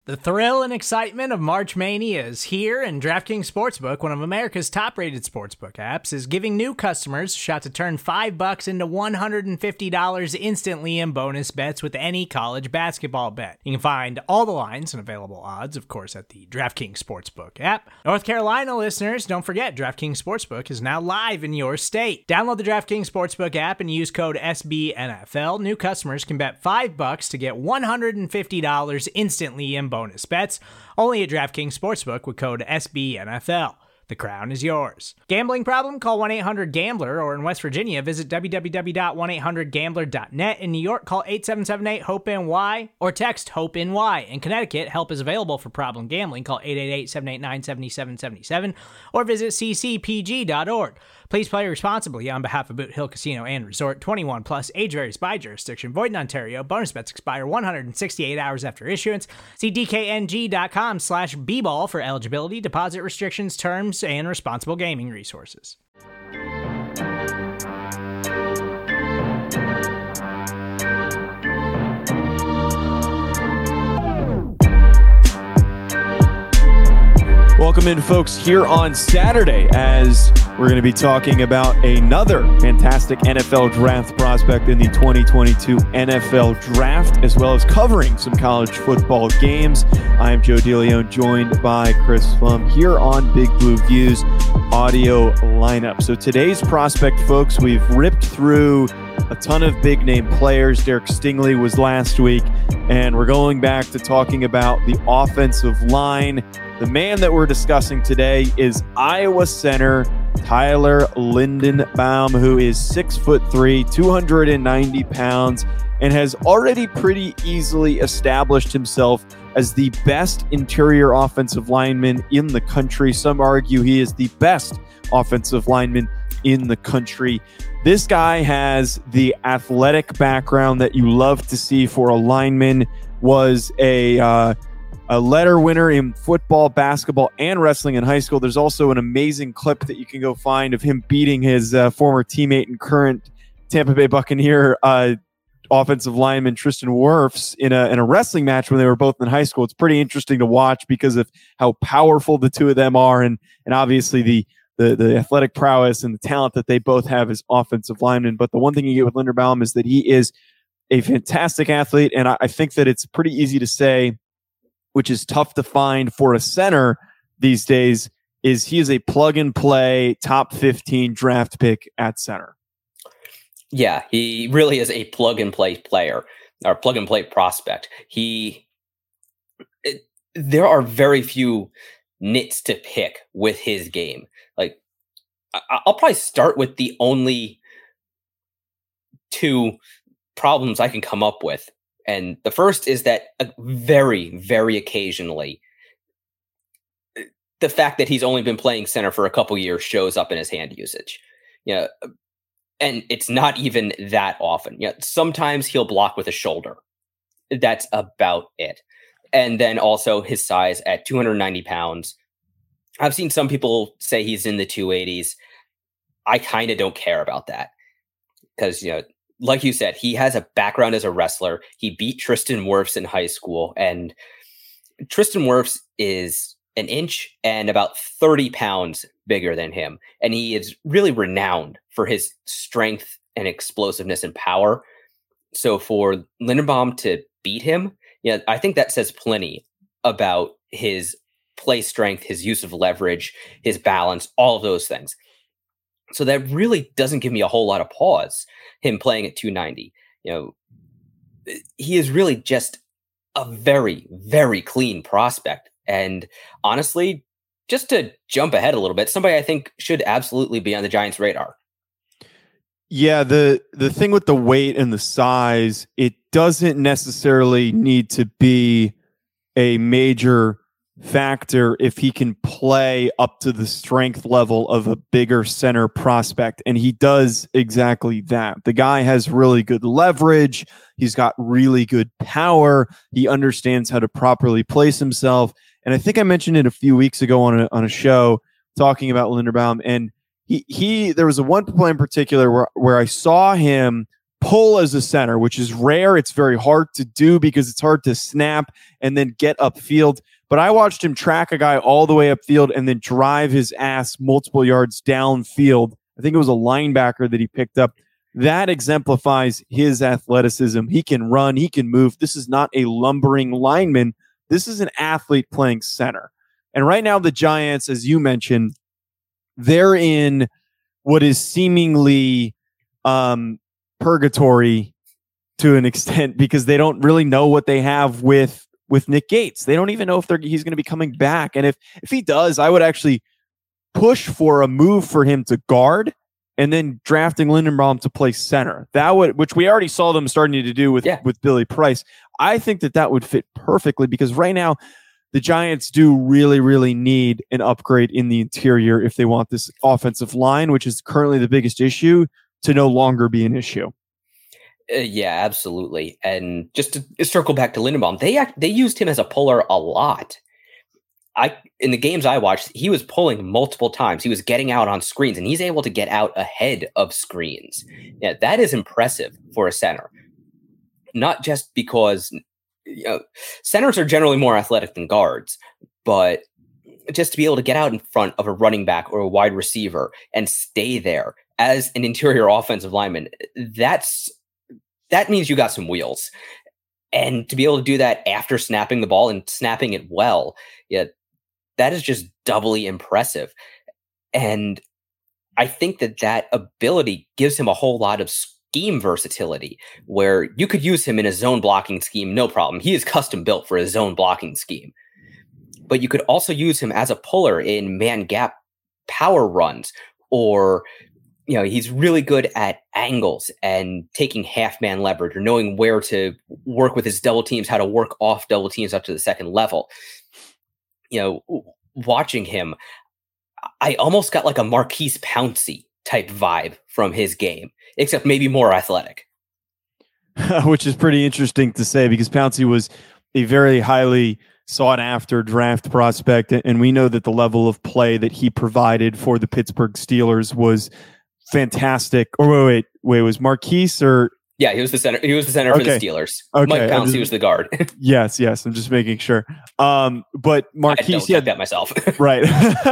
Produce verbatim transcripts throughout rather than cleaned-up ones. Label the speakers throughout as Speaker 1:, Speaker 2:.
Speaker 1: The thrill and excitement of March Mania is here, and DraftKings Sportsbook, one of America's top-rated sportsbook apps, is giving new customers a shot to turn five bucks into one hundred fifty dollars instantly in bonus bets with any college basketball bet. You can find all the lines and available odds, of course, at the DraftKings Sportsbook app. North Carolina listeners, don't forget, DraftKings Sportsbook is now live in your state. Download the DraftKings Sportsbook app and use code S B N F L. New customers can bet five bucks to get one hundred fifty dollars instantly in bonus bonus bets, only at DraftKings Sportsbook with code S B N F L. The crown is yours. Gambling problem? Call one eight hundred gambler, or in West Virginia, visit w w w dot one eight hundred gambler dot net. In New York, call eight seven seven eight hope N Y or text HOPE-NY. In Connecticut, help is available for problem gambling. Call eight eight eight, seven eight nine, seven seven seven seven or visit c c p g dot org. Please play responsibly on behalf of Boot Hill Casino and Resort. twenty-one plus, age varies by jurisdiction. Void in Ontario. Bonus bets expire one hundred sixty-eight hours after issuance. See d k n g dot com slash b ball for eligibility, deposit restrictions, terms, and responsible gaming resources.
Speaker 2: Welcome in, folks, here on Saturday as we're going to be talking about another fantastic N F L draft prospect in the twenty twenty-two N F L draft, as well as covering some college football games. I am Joe DeLeon, joined by Chris Flum here on Big Blue Views audio lineup. So today's prospect, folks, we've ripped through a ton of big name players. Derek Stingley was last week, and we're going back to talking about the offensive line. The man that we're discussing today is Iowa center Tyler Linderbaum, who is six foot three, two hundred ninety pounds, and has already pretty easily established himself as the best interior offensive lineman in the country. Some argue he is the best offensive lineman in the country. This guy has the athletic background that you love to see for a lineman. Was a uh, a letter winner in football, basketball, and wrestling in high school. There's also an amazing clip that you can go find of him beating his uh, former teammate and current Tampa Bay Buccaneer uh, offensive lineman Tristan Wirfs in a in a wrestling match when they were both in high school. It's pretty interesting to watch because of how powerful the two of them are, and and obviously the the the athletic prowess and the talent that they both have as offensive linemen. But the one thing you get with Linderbaum is that he is a fantastic athlete, and I, I think that it's pretty easy to say, which is tough to find for a center these days, is he is a plug-and-play top fifteen draft pick at center.
Speaker 3: Yeah, he really is a plug-and-play player, or plug-and-play prospect. He, it, there are very few nits to pick with his game. Like, I, I'll probably start with the only two problems I can come up with. And the first is that uh, very, very occasionally, the fact that he's only been playing center for a couple years shows up in his hand usage. You know, and it's not even that often. You know, sometimes he'll block with a shoulder. That's about it. And then also his size at two hundred ninety pounds. I've seen some people say he's in the two eighties. I kind of don't care about that because, you know, like you said, he has a background as a wrestler. He beat Tristan Wirfs in high school, and Tristan Wirfs is an inch and about thirty pounds bigger than him. And he is really renowned for his strength and explosiveness and power. So for Linderbaum to beat him, yeah, I think that says plenty about his play strength, his use of leverage, his balance, all of those things. So that really doesn't give me a whole lot of pause, him playing at two ninety. You know, he is really just a very, very clean prospect. And honestly, just to jump ahead a little bit, somebody I think should absolutely be on the Giants' radar.
Speaker 2: Yeah, the the thing with the weight and the size, it doesn't necessarily need to be a major factor if he can play up to the strength level of a bigger center prospect. And he does exactly that. The guy has really good leverage. He's got really good power. He understands how to properly place himself. And I think I mentioned it a few weeks ago on a, on a show talking about Linderbaum. And he, he there was a one play in particular where, where I saw him pull as a center, which is rare. It's very hard to do because it's hard to snap and then get upfield. But I watched him track a guy all the way upfield and then drive his ass multiple yards downfield. I think it was a linebacker that he picked up. That exemplifies his athleticism. He can run. He can move. This is not a lumbering lineman. This is an athlete playing center. And right now, the Giants, as you mentioned, they're in what is seemingly um, purgatory to an extent because they don't really know what they have with with Nick Gates. They don't even know if they're, he's going to be coming back. And if if he does, I would actually push for a move for him to guard and then drafting Linderbaum to play center. That would, which we already saw them starting to do with, yeah. with Billy Price. I think that that would fit perfectly because right now the Giants do really, really need an upgrade in the interior if they want this offensive line, which is currently the biggest issue, to no longer be an issue.
Speaker 3: Uh, yeah, absolutely. And just to circle back to Linderbaum, they act, they used him as a puller a lot. I in the games I watched, he was pulling multiple times. He was getting out on screens, and he's able to get out ahead of screens. Yeah, that is impressive for a center. Not just because you know, centers are generally more athletic than guards, but just to be able to get out in front of a running back or a wide receiver and stay there as an interior offensive lineman, that's that means you got some wheels. And to be able to do that after snapping the ball and snapping it well, yeah, that is just doubly impressive. And I think that that ability gives him a whole lot of scheme versatility where you could use him in a zone blocking scheme, no problem. He is custom built for a zone blocking scheme. But you could also use him as a puller in man gap power runs, or you know, he's really good at angles and taking half man leverage or knowing where to work with his double teams, how to work off double teams up to the second level. You know, watching him, I almost got like a Marquise Pouncey type vibe from his game, except maybe more athletic.
Speaker 2: Which is pretty interesting to say because Pouncey was a very highly sought after draft prospect. And we know that the level of play that he provided for the Pittsburgh Steelers was fantastic. Or wait, wait, wait, was Marquise or? Yeah,
Speaker 3: he was the center. He was the center
Speaker 2: okay.
Speaker 3: for the Steelers.
Speaker 2: Okay.
Speaker 3: Mike Pouncey just, was the guard.
Speaker 2: yes, yes. I'm just making sure. Um, but Marquise,
Speaker 3: I yeah, that myself.
Speaker 2: right.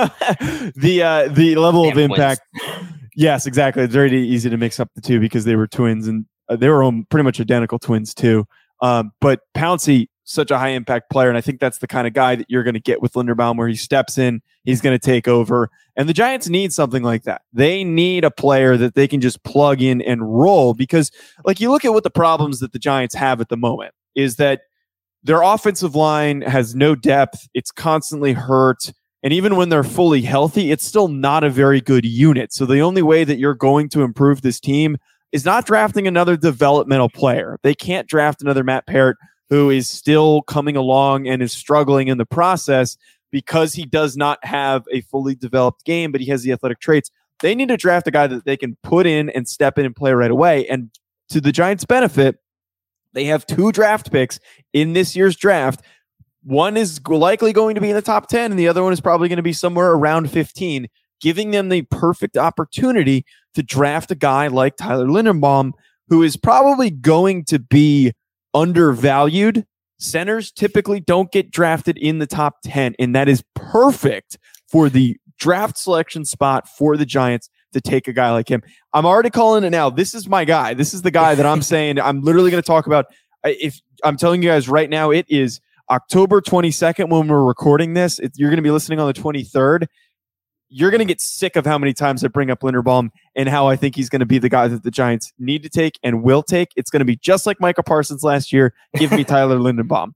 Speaker 2: the uh, the level Damn of impact. Twins. Yes, exactly. It's very easy to mix up the two because they were twins and uh, they were um, pretty much identical twins too. Um, but Pouncey, such a high impact player, and I think that's the kind of guy that you're going to get with Linderbaum, where he steps in, he's going to take over, and the Giants need something like that. They need a player that they can just plug in and roll because, like, you look at what the problems that the Giants have at the moment is that their offensive line has no depth, it's constantly hurt, and even when they're fully healthy, it's still not a very good unit. So the only way that you're going to improve this team is not drafting another developmental player. They can't draft another Matt Parrott who is still coming along and is struggling in the process because he does not have a fully developed game, but he has the athletic traits. They need to draft a guy that they can put in and step in and play right away. And to the Giants' benefit, they have two draft picks in this year's draft. One is likely going to be in the top ten, and the other one is probably going to be somewhere around fifteen, giving them the perfect opportunity to draft a guy like Tyler Linderbaum, who is probably going to be undervalued. Centers typically don't get drafted in the top ten, and that is perfect for the draft selection spot for the Giants to take a guy like him. I'm already calling it now. This is my guy. This is the guy that I'm saying I'm literally going to talk about. If I'm telling you guys right now, it is October twenty-second when we're recording this. It, you're going to be listening on the twenty-third. You're going to get sick of how many times I bring up Linderbaum and how I think he's going to be the guy that the Giants need to take and will take. It's going to be just like Micah Parsons last year. Give me Tyler Linderbaum.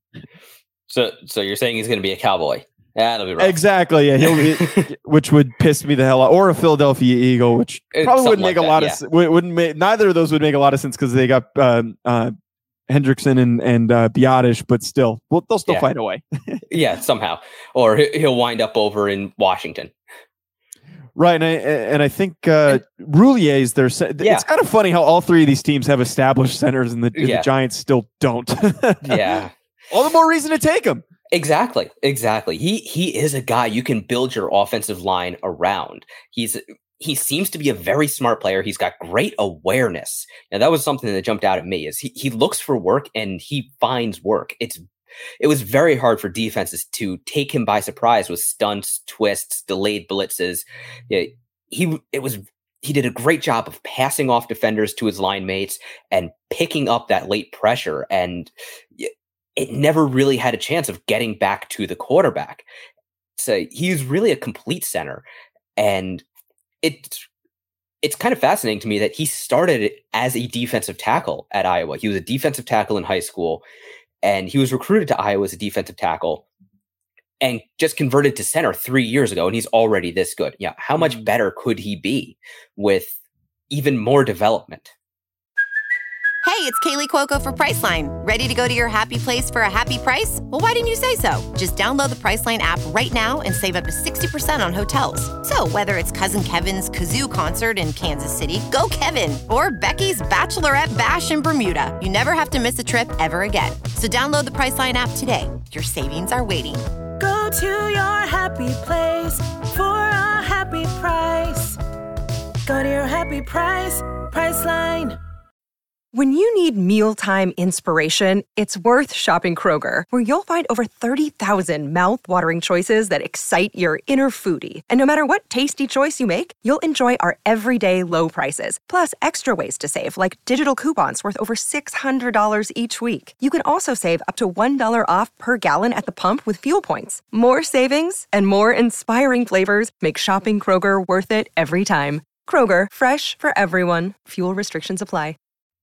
Speaker 3: So, so you're saying he's going to be a Cowboy? That'll be rough.
Speaker 2: Exactly. Yeah, he'll, it, which would piss me the hell out, or a Philadelphia Eagle, which probably wouldn't make like a that, lot yeah. of wouldn't make neither of those would make a lot of sense because they got um, uh, Hendrickson and and uh, Biotish, but still, well, they'll still
Speaker 3: yeah.
Speaker 2: find a way.
Speaker 3: yeah, somehow, or he'll wind up over in Washington.
Speaker 2: Right, and I and I think uh, Roulier is their. Yeah. It's kind of funny how all three of these teams have established centers, and the, yeah. the Giants still don't.
Speaker 3: yeah,
Speaker 2: all the more reason to take him.
Speaker 3: Exactly, exactly. He he is a guy you can build your offensive line around. He's he seems to be a very smart player. He's got great awareness. Now, that was something that jumped out at me is he, he looks for work and he finds work. It's It was very hard for defenses to take him by surprise with stunts, twists, delayed blitzes. Yeah, he it was he did a great job of passing off defenders to his line mates and picking up that late pressure. And it never really had a chance of getting back to the quarterback. So he's really a complete center. And it's it's kind of fascinating to me that he started as a defensive tackle at Iowa. He was a defensive tackle in high school, and he was recruited to Iowa as a defensive tackle and just converted to center three years ago, and he's already this good. Yeah, how much better could he be with even more development?
Speaker 4: Hey, it's Kaylee Cuoco for Priceline. Ready to go to your happy place for a happy price? Well, why didn't you say so? Just download the Priceline app right now and save up to sixty percent on hotels. So whether it's Cousin Kevin's Kazoo Concert in Kansas City, go Kevin, or Becky's Bachelorette Bash in Bermuda, you never have to miss a trip ever again. So download the Priceline app today. Your savings are waiting.
Speaker 5: Go to your happy place for a happy price. Go to your happy price, Priceline.
Speaker 6: When you need mealtime inspiration, it's worth shopping Kroger, where you'll find over thirty thousand mouth-watering choices that excite your inner foodie. And no matter what tasty choice you make, you'll enjoy our everyday low prices, plus extra ways to save, like digital coupons worth over six hundred dollars each week. You can also save up to one dollar off per gallon at the pump with fuel points. More savings and more inspiring flavors make shopping Kroger worth it every time. Kroger, fresh for everyone. Fuel restrictions apply.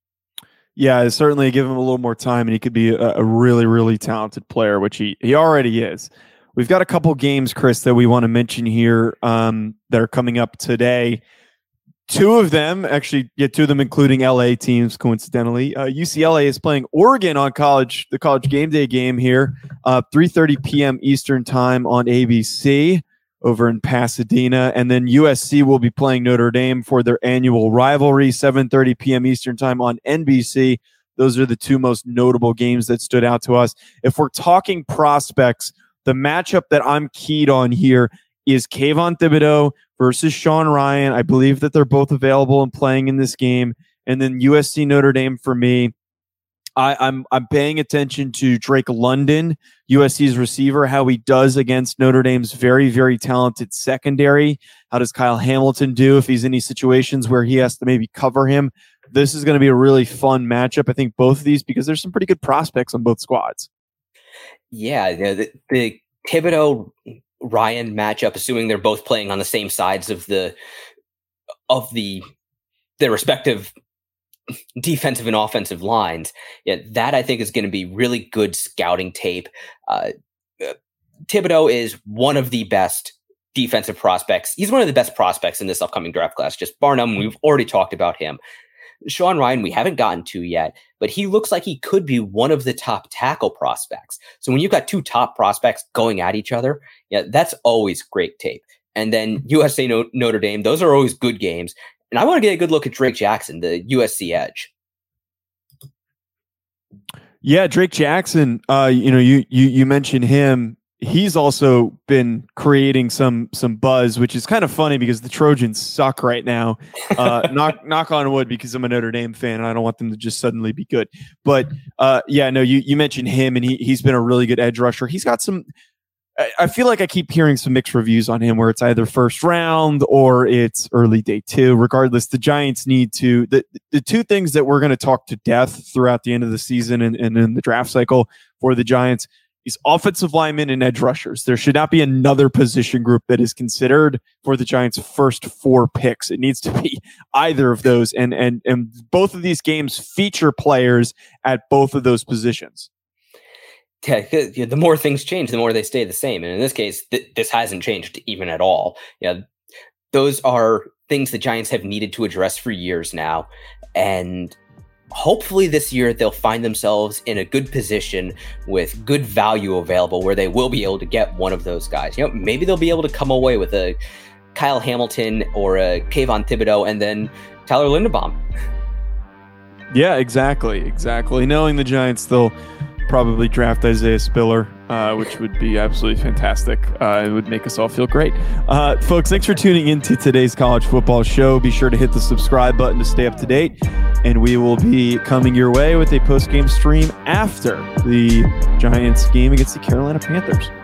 Speaker 2: Yeah, certainly give him a little more time and he could be a, a really, really talented player, which he, he already is. We've got a couple games, Chris, that we want to mention here um, that are coming up today. Two of them, actually, yeah, two of them including L A teams, coincidentally. Uh, U C L A is playing Oregon on college, the college game day game here, uh, three thirty p.m. Eastern time on A B C. Over in Pasadena. And then U S C will be playing Notre Dame for their annual rivalry, seven thirty p.m. Eastern time on N B C. Those are the two most notable games that stood out to us. If we're talking prospects, the matchup that I'm keyed on here is Kayvon Thibodeaux versus Sean Rhyan. I believe that they're both available and playing in this game. And then U S C Notre Dame for me. I, I'm I'm paying attention to Drake London, U S C's receiver, how he does against Notre Dame's very, very talented secondary. How does Kyle Hamilton do if he's in any situations where he has to maybe cover him? This is going to be a really fun matchup. I think both of these, because there's some pretty good prospects on both squads.
Speaker 3: Yeah, the, the Thibodeaux Ryan matchup, assuming they're both playing on the same sides of the of the their respective defensive and offensive lines. Yeah, that I think is going to be really good scouting tape. Uh, uh, Thibodeaux is one of the best defensive prospects. He's one of the best prospects in this upcoming draft class, just bar none. We've already talked about him. Sean Rhyan, we haven't gotten to yet, but he looks like he could be one of the top tackle prospects. So when you've got two top prospects going at each other, yeah, that's always great tape. And then U S A no- Notre Dame, those are always good games. And I want to get a good look at Drake Jackson, the U S C edge.
Speaker 2: Yeah, Drake Jackson, uh, you know, you you you mentioned him. He's also been creating some some buzz, which is kind of funny because the Trojans suck right now. Uh, knock knock on wood, because I'm a Notre Dame fan and I don't want them to just suddenly be good. But uh, yeah, no, you you mentioned him, and he he's been a really good edge rusher. He's got some. I feel like I keep hearing some mixed reviews on him where it's either first round or it's early day two. Regardless, the Giants need to, the, the two things that we're going to talk to death throughout the end of the season and, and in the draft cycle for the Giants is offensive linemen and edge rushers. There should not be another position group that is considered for the Giants' first four picks. It needs to be either of those. And, and, and both of these games feature players at both of those positions.
Speaker 3: Yeah, the more things change, the more they stay the same. And in this case, th- this hasn't changed even at all. Yeah, those are things the Giants have needed to address for years now. And hopefully this year they'll find themselves in a good position with good value available where they will be able to get one of those guys. You know, maybe they'll be able to come away with a Kyle Hamilton or a Kayvon Thibodeaux and then Tyler Linderbaum.
Speaker 2: Yeah, exactly. Exactly. Knowing the Giants, they'll probably draft Isaiah Spiller, uh, which would be absolutely fantastic. Uh, it would make us all feel great. Uh, folks, thanks for tuning into today's college football show. Be sure to hit the subscribe button to stay up to date, and we will be coming your way with a post-game stream after the Giants game against the Carolina Panthers.